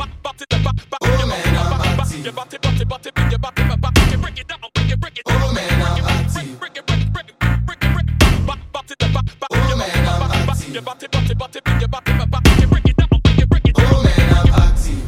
Oh man, I'm active. Oh man, I'm active. Oh man, I'm active. Oh man, I'm active.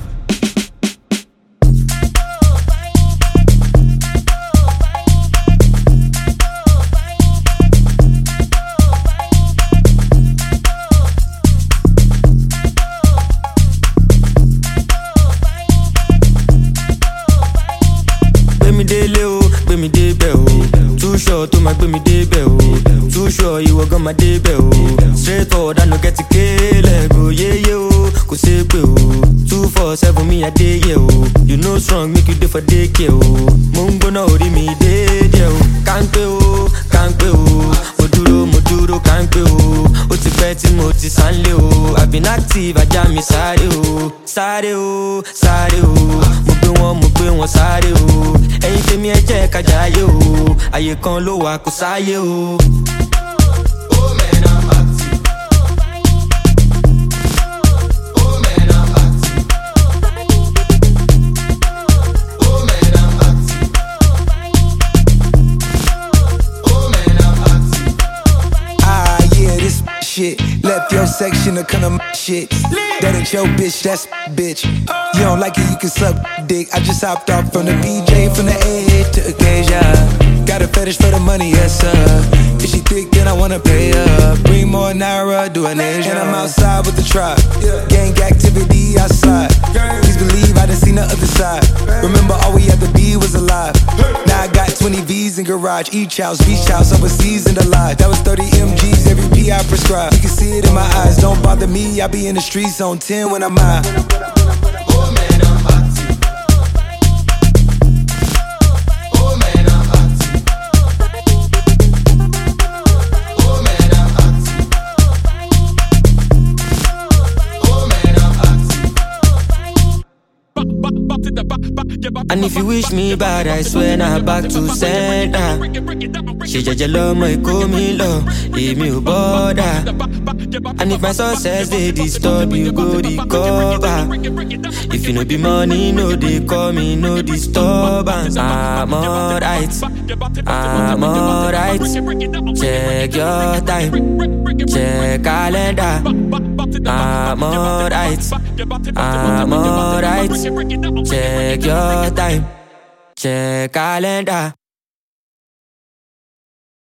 Gbé mi débẹ̀ o. Too sure tó máa gbé mi débẹ̀ o. Too sure ìwọ gan máa débẹ̀ o. Straight forward I no get to kélẹ̀ go yéyé o. Kò ṣe pé o. 247 mi adé yẹ o. You know strong make you dey for daycare o. Mo ń gbóná orí mi déédéé o. Kánpé o, kánpé o. Mo dúró kánpé o. Ó ti pẹ́ tí mo ti sánlé o. I've been active ajá mi sáré o. Sáré o, sáré o. Mo gbé wọn sáré o. Ẹ̀yin tèmi ẹ jẹ́ ká jayé o. Àyè kan ló wà kò sáyé o. Oh man, I'm active. Oh man, I'm active. Oh man, I'm active. Oh man, I'm active. Ah, yeah, this shit. Left your section to kind of shit. That ain't your bitch, that's bitch. You don't like it, you can suck dick. I just hopped off from the BJ, from the A to Acacia. Got a fetish for the money, yes sir. If she thick, then I wanna pay her. Bring more Naira, do an Asia. And I'm outside with the tribe. Gang activity outside. Please believe I done seen the other side. Remember all we had to be was alive. Now I got 20 V's in garage. Each house, beach house, overseas and alive. That was 30 MGs, every P I prescribe. You can see it in my eyes, don't bother me. I be in the streets on 10 when I'm out. Oh man, I'm active. Oh man, I'm active. Oh man, I'm active. Oh man, I'm active. And if you wish me bad, I swear now back to sender. Ṣe jẹ́jẹ́ lọ́mọ Èkó mi lọ, èmi ò bother. And if my success dey disturb you, go recover. If you no be money, no dey call me, no disturbance. I'm alright, I'm alright. Check your time, check calendar. I'm alright, I'm alright. Check your time, check calendar.